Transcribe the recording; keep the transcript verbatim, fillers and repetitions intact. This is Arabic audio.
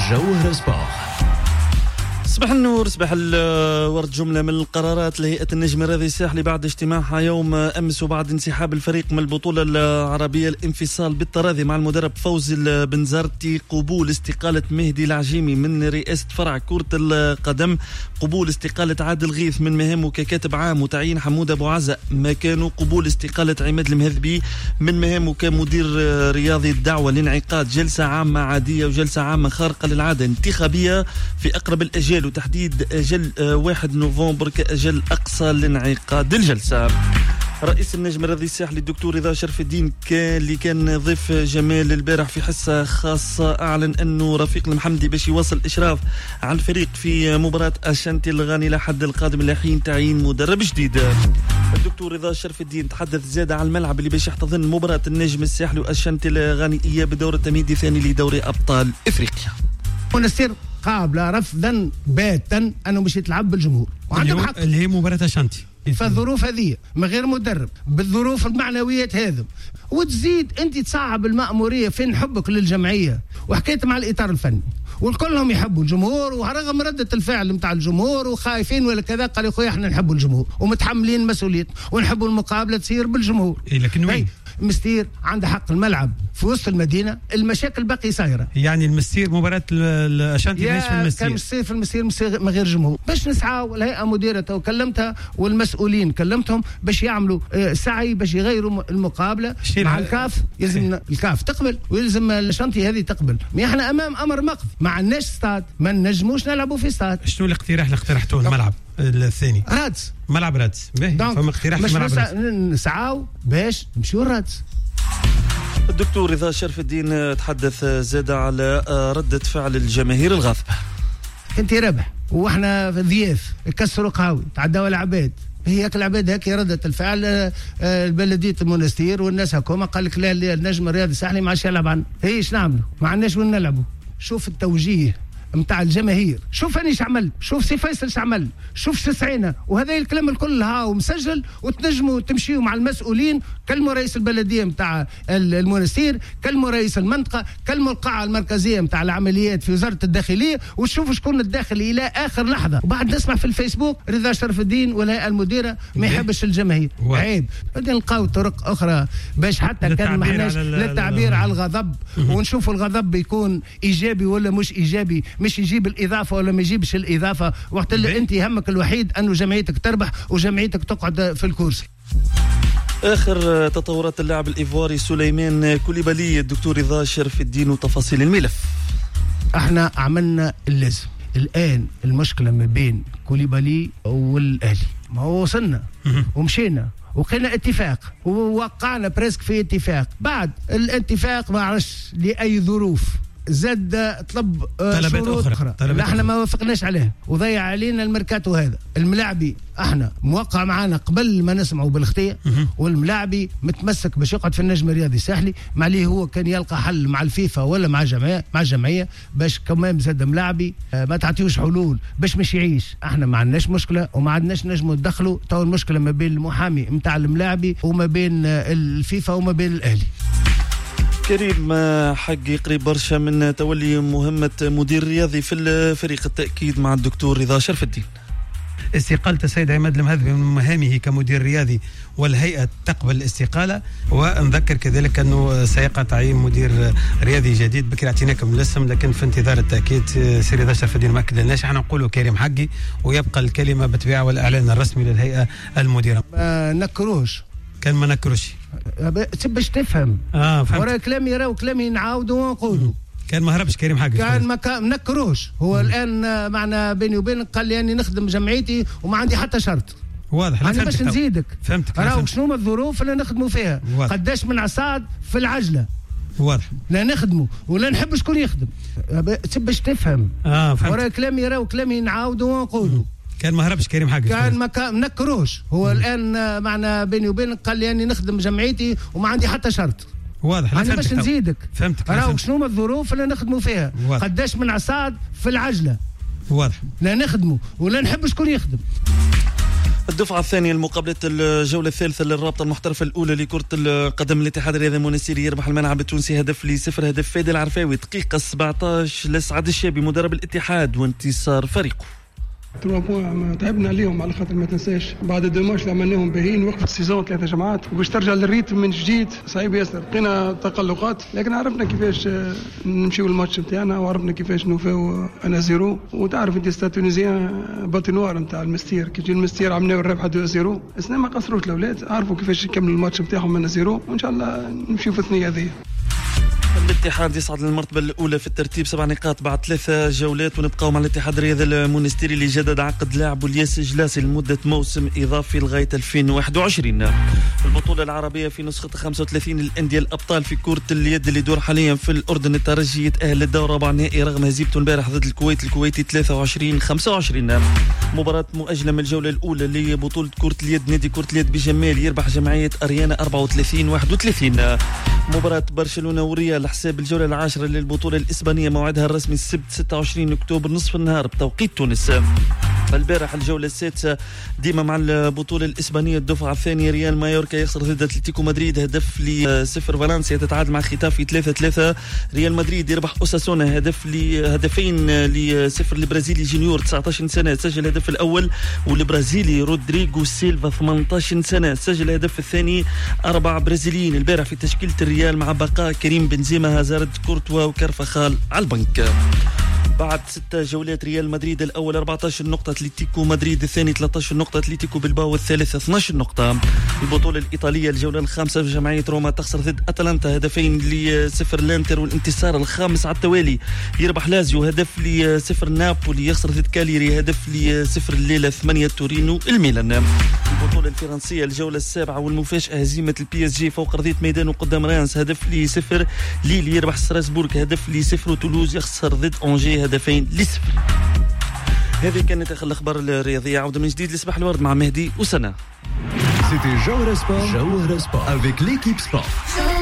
جوهر سبور. صباح النور، صباح الورد. جملة من القرارات لهيئة النجم الرياضي الساحلي بعد اجتماعها يوم أمس وبعد انسحاب الفريق من البطولة العربية الانفصال بالتراضي مع المدرب فوزي البنزرتي، قبول استقالة مهدي العجيمي من رئاسة فرع كرة القدم، قبول استقالة عادل غيث من مهامه ككاتب عام وتعيين حمود أبو عزة مكانه، قبول استقالة عماد المهذبي من مهامه كمدير رياضي، الدعوة لانعقاد جلسة عامة عادية وجلسة عامة خارقة للعادة انتخابية في أقرب الأجال وتحديد أجل واحد نوفمبر كأجل أقصى لانعقاد الجلسة. رئيس النجم الرياضي الساحلي الدكتور رضا شرف الدين كان اللي كان ضيف جمال البارح في حصة خاصة أعلن أنه رفيق المحمدي باش يواصل إشراف على الفريق في مباراة أشانتي الغاني لحد القادم لحين تعيين مدرب جديد. الدكتور رضا شرف الدين تحدث زاد على الملعب اللي باش يحتضن مباراة النجم الساحلي وأشانتي الغاني إياه بدور التمهيدي الثاني لدوري أبطال إفريقيا. ونستير قابلة رفضا باتا أنه مش يتلعب بالجمهور وعندهم حق اللي هي مباراة أشانتي. فالظروف هذه من غير مدرب بالظروف المعنويات هذا، وتزيد أنت تصعب المأمورية. فين حبك للجمعية وحكيت مع الإطار الفني والكلهم يحبوا الجمهور، ورغم ردة الفعل متاع الجمهور وخايفين ولا كذا قالوا خويا احنا نحبوا الجمهور ومتحملين مسؤولية ونحبوا المقابلة تصير بالجمهور. إيه لكن وين؟ مستير عنده حق الملعب في وسط المدينة، المشاكل باقي صايرة. يعني المستير مباراة الأشانتي ماشي في المستير، كان مستير في المستير من غير جمهور. باش نسعى الهيئة مديرته وكلمتها والمسؤولين كلمتهم باش يعملوا سعي باش يغيروا المقابلة مع الكاف. يلزم الكاف تقبل ويلزم الأشانتي هذه تقبل. ما احنا أمام أمر مقضي، ما عندناش ستاد، ما نجموش نلعبوا في ستاد. شنو الاقتراح اللي اقترحتوه الملعب الثاني؟ رادس، ملعب رادس. فما اقتراح في ملعب رادس. نسعاو باش نمشيو رادس. الدكتور رضا شرف الدين تحدث زاد على ردة فعل الجماهير الغاضبة. كنت ربح واحنا ضياف كسروا قهاوي تعداوا العباد، هيك العباد هيك ردة الفعل. البلدية المنستير والناس هكوما قال لك لا النجم الرياضي الساحلي ما عادش يلعب عنه. هي ايش نعملوا؟ ما عندناش وين نلعبوا. شوف التوجيه متاع الجماهير، شوف أنا إيش عمل، شوف سي فيصل إيش عمل، شوف سسعينا، وهذا الكلام الكل ها ومسجل وتنجموا تمشيوا مع المسؤولين. كلموا رئيس البلدية متاع المنستير، كلموا رئيس المنطقة، كلموا القاعة المركزية متاع العمليات في وزارة الداخلية وتشوفوا شكون الداخل إلى آخر لحظة. وبعد نسمع في الفيسبوك رضا شرف الدين والهيئة المديرة ما يحبش الجماهير. عيب. بدنا نلقاو طرق أخرى باش حتى كان محناش للتعبير على الغضب ونشوفوا الغضب يكون إيجابي ولا مش إيجابي، مش يجيب الإضافة ولا ما يجيبش الإضافة. وقت اللي أنت همك الوحيد أنه جمعيتك تربح وجمعيتك تقعد في الكرسي. آخر تطورات اللاعب الإيفواري سليمان كوليبالي الدكتور رضا شرف الدين وتفاصيل الملف. احنا عملنا اللازم. الآن المشكلة ما بين كوليبالي والأهلي، ما هو وصلنا ومشينا وقينا اتفاق ووقعنا بريسك في اتفاق. بعد الاتفاق ما عرفش لأي ظروف زاد طلب طلبات أخرى, أخرى. لا احنا ما وافقناش عليها وضيع علينا الميركاتو هذا. الملاعبي احنا موقع معنا قبل ما نسمعوا بالختية، والملاعبي متمسك باش يقعد في النجم الرياضي الساحلي. ما عليه هو كان يلقى حل مع الفيفا ولا مع جمعية مع الجمعية باش كمان زاد ملاعبي ما تعطيوش حلول باش مش يعيش. احنا ما عندناش مشكلة وما عندناش نجموا ندخلوا. تو المشكلة ما بين المحامي متاع الملاعبي وما بين الفيفا وما بين الأهلي. كريم حق قريب برشا من تولي مهمة مدير رياضي في الفريق، التأكيد مع الدكتور رضا شرف الدين. استقالة السيد عماد المهذبي من مهامه كمدير رياضي والهيئة تقبل الاستقالة. ونذكر كذلك أنه سيقع تعيين مدير رياضي جديد. بكرة اعطيناكم الاسم لكن في انتظار التأكيد. سي رضا شرف الدين ما أكد لناش، احنا نقولوا كريم حقي ويبقى الكلمة بتبيع والإعلان الرسمي للهيئة المديرة. ما نكروش كان ما نكروش باش تفهم. اه فهمت. ورا كلامي راهو كلامي نعاودوا ونقولوا. كان ما هربش كريم حقي، كان ما نكروش. هو مم. الان معنا بيني وبينك قال لي اني نخدم جمعيتي وما عندي حتى شرط. واضح. انا باش نزيدك فهمتك. راهو شنو الظروف اللي نخدموا فيها. واضح. قداش من عصاد في العجله. واضح. لا نخدموا ولا نحب شكون يخدم باش تفهم. اه فهمت. ورا كلامي راهو كلامي نعاودوا ونقولوا. كان ما هربش كريم حقي. كان ما نكروش. هو مم. الان معنا بيني وبينك قال لي اني نخدم جمعيتي وما عندي حتى شرط. واضح. انا باش نزيدك. فهمتك. راهو شنو الظروف اللي نخدموا فيها. واضح. قداش من عصاد في العجله. واضح. لا نخدموا ولا نحب شكون يخدم. الدفعة الثانية لمقابلة الجولة الثالثة للرابطة المحترفة الأولى لكرة القدم. الاتحاد الرياضي المونستيري يربح الملعب التونسي هدف لصفر، هدف فادي العرفاوي دقيقة سبعطاش لسعد الشابي مدرب الاتحاد وانتصار فريقه. ثلاثة بوان تعبنا عليهم على خاطر ما تنساش بعد دو ماتش اللي عملناهم باهين وقفت السيزون ثلاثة جماعات وباش ترجع للريتم من جديد صعيب ياسر. لقينا تقلقات لكن عرفنا كيفاش نمشيو الماتش نتاعنا وعرفنا كيفاش نوفاو انا زيرو. وتعرف انت ستاد تونيزيان باتينوار نتاع المستير كي يجي المستير عملناو الربح دو زيرو بس ما قصروش الاولاد عرفوا كيفاش يكملوا الماتش نتاعهم من زيرو وان شاء الله نمشيو في الثنيه هذه. الاتحاد يصعد للمرتبة الأولى في الترتيب سبع نقاط بعد ثلاثة جولات. ونبقاو مع الاتحاد الرياضي المونستيري اللي جدد عقد لاعب الياس جلاسي لمدة موسم إضافي لغاية ألفين وواحد وعشرين. البطولة العربية في نسخة خمسة وثلاثين للأندية الأبطال في كرة اليد اللي يدور حاليا في الأردن. الترجي يتأهل للدور ربع نهائي رغم هزيمته امبارح ضد الكويت الكويتي ثلاثة وعشرين خمسة وعشرين. مباراة مؤجلة من الجولة الأولى لبطولة كرة اليد نادي كرة اليد بجمال يربح جمعية أريانا أربعة وثلاثين واحد وثلاثين. مباراة برشلونة والريال حساب الجولة العاشرة للبطولة الإسبانية موعدها الرسمي السبت ستة وعشرين أكتوبر نصف النهار بتوقيت تونس. البارح الجولة السادسة ديما مع البطولة الإسبانية الدفعة الثانية ريال مايوركا يخسر ضد أتلتيكو مدريد هدف لصفر. فالنسيا تتعادل مع ختافي ثلاثة ثلاثة. ريال مدريد يربح أوساسونا هدف لهدفين لصفر. البرازيلي جونيور تسعة عشر سنة سجل الهدف الأول والبرازيلي رودريغو سيلفا ثمانية عشر سنة سجل الهدف الثاني. أربع برازيليين البارح في تشكيلة الريال مع بقاء كريم بنزيما هازارد كورتوا وكرفخال على البنك. بعد ستة جولات ريال مدريد الأول أربعة عشر نقطة، أتلتيكو مدريد الثاني ثلاثة عشر نقطة، أتلتيكو بلباو الثالث اثنتي عشرة نقطة. البطولة الإيطالية الجولة الخامسة في جمعية روما تخسر ضد أتلانتا هدفين لصفر. لانتر والانتصار الخامس على التوالي. يربح لازيو هدف لصفر. نابولي يخسر ضد كاليري هدف لصفر. الليلة ثمانية تورينو الميلان. البطولة الفرنسية الجولة السابعة والمفاجأة هزيمة البي اس جي فوق أرضية ميدانه قدام رانس هدف لصفر. ليل يربح ستراسبورغ هدف لصفر. وتولوز يخسر ضد أونجي هدفين لصفر. هذه كانت آخر الأخبار الرياضية. عودة من جديد لصباح الورد مع مهدي وسنة. C'était Jawhara Sport, Jawhara Sport avec l'équipe sport.